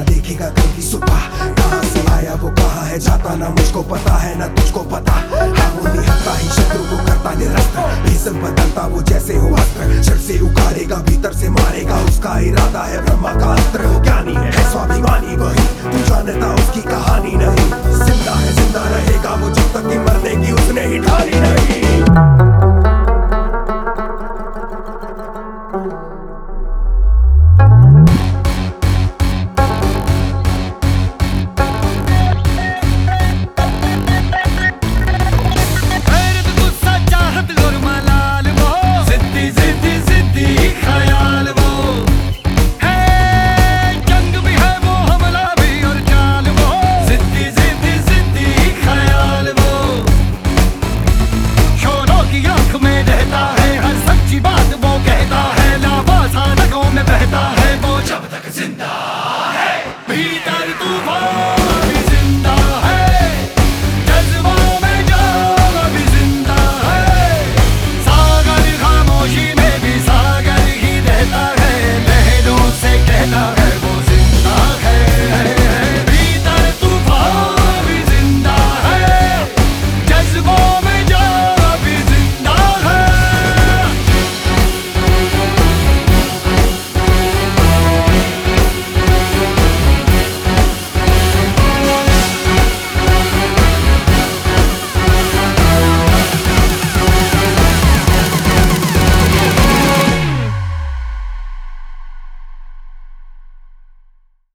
देखेगा कल की सुबह। कहाँ से आया वो कहाँ है जाता, ना मुझको पता है ना तुझको पता। हाँ वो निहत्ता ही शत्रु को करता निरस्त, भेषज बदलता वो जैसे हो अस्त्र। जड़ से उखाड़ेगा भीतर से मारेगा, उसका इरादा है ब्रह्मा का अस्त्र। वो ज्ञानी है स्वाभिमानी, वही